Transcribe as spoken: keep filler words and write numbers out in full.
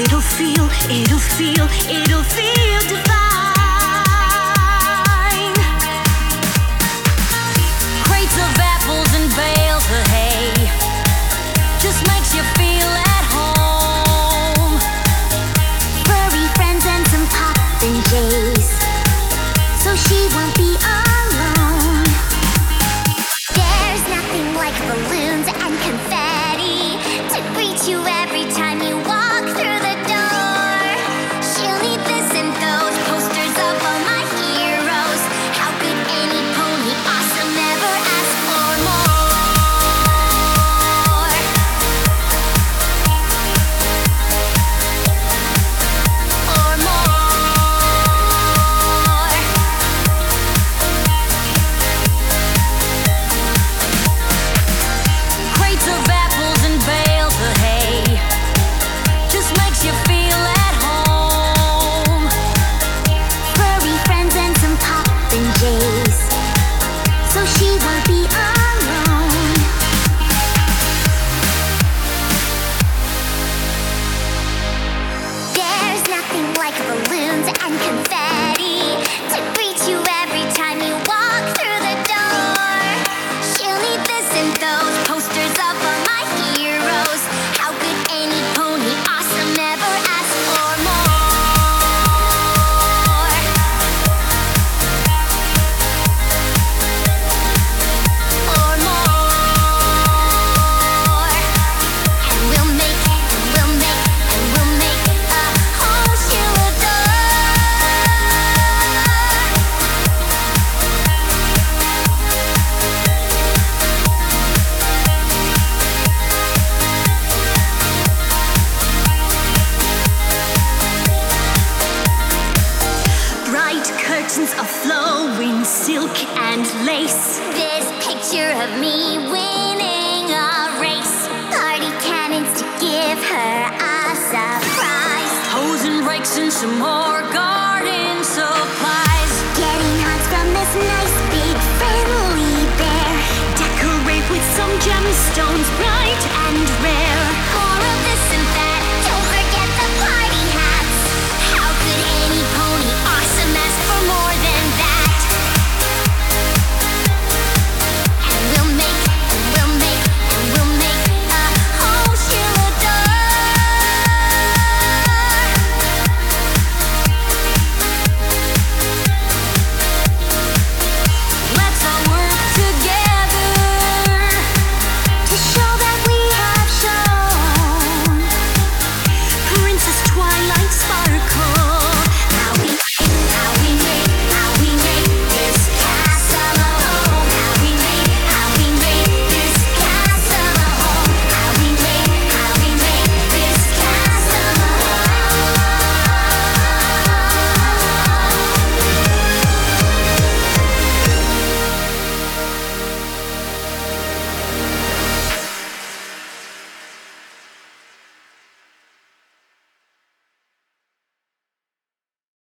It'll feel, it'll feel, it'll feel divine. Crates of apples and bales of hay just makes you feel at home. Furry friends and some poppin' jays, so she won't be alone. There's nothing like balloons and confetti to greet you every time you walk through the door. She'll need this and those posters of all my heroes. How could any pony awesome ever ask for more? Or more. Crates of apples and bales of hay just makes you feel at home. Furry friends and some poppin' jays, so she won't be alone. There's nothing like balloons and confetti to greet you every time you walk through the door. She'll need this and those posters of all my heroes. How could any pony awesome ever ask for more? Or more. And we'll make, and we'll make, and we'll make a home she'll adore. Bright curtains of flowing silk and lace. This picture of me winning a race. Party cannons to give her a surprise. Hoes and rakes and some more garden supplies. Getting hugs from this nice big friendly bear. Decorate with some gemstones bright and rare. More of this and that.